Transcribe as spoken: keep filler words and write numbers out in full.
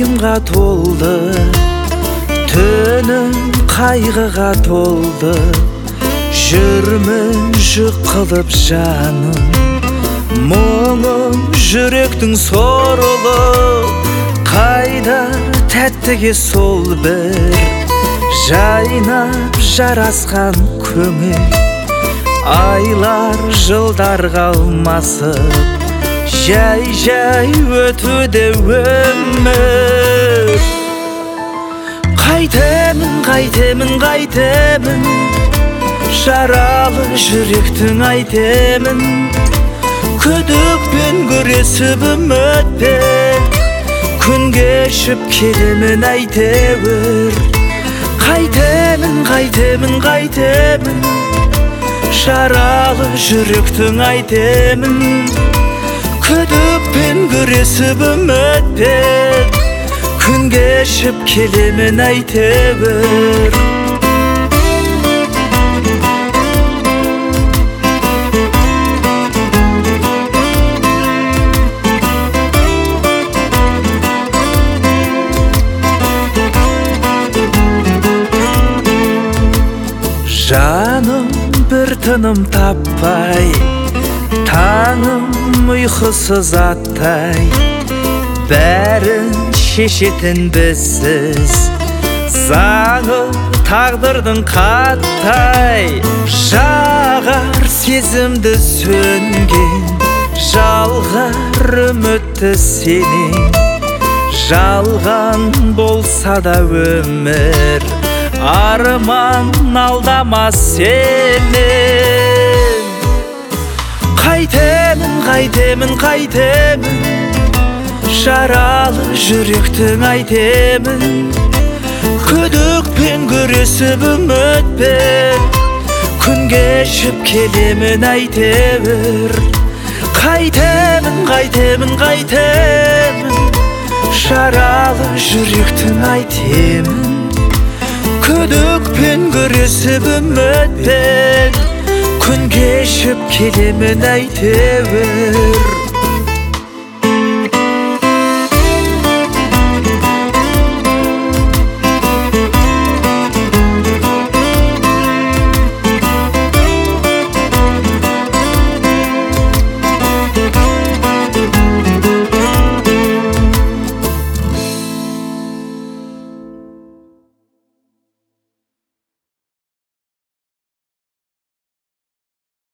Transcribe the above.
уайымға толды, түнім қайғыға толды. Жүрмін жүк қылып жаным, мұңым жүректің сорлы. Қайда тәттіге сол бір жайнап жарасқан көңіл. Айлар жылдар қалмасып, жай-жай өтуде өмір. Қайтемін, қайтемін, қайтемін, жаралы жүректің айтемін. Күдікпен күресіп үмітпен, күн кешіп келемін әйтеуір. Қайтемін, қайтемін, қайтемін, жаралы жүректің айтемін. Күдікпен күресіп үмітпен, күн кешіп келемін әйтеуір. Жаным бір тыным таппай, таңым ұйқысыз аттай. Бәрін шешетін бізсіз, заңы тағдырдың қаттай. Жағар сезімді сөнген, жалғар үмітті сенен. Жалған болса да өмір, арман алдамас сенен. Қайтемін, қайтемін, қайтемін, жаралы жүректің айтемін. Күдікпен күресіп үмітпен, күн кешіп келемін әйтеуір. Қайтемін, қайтемін, қайтемін, жаралы жүректің айтемін. Күдікпен күресіп үмітпен, күн кешіп келемін әйтеуір.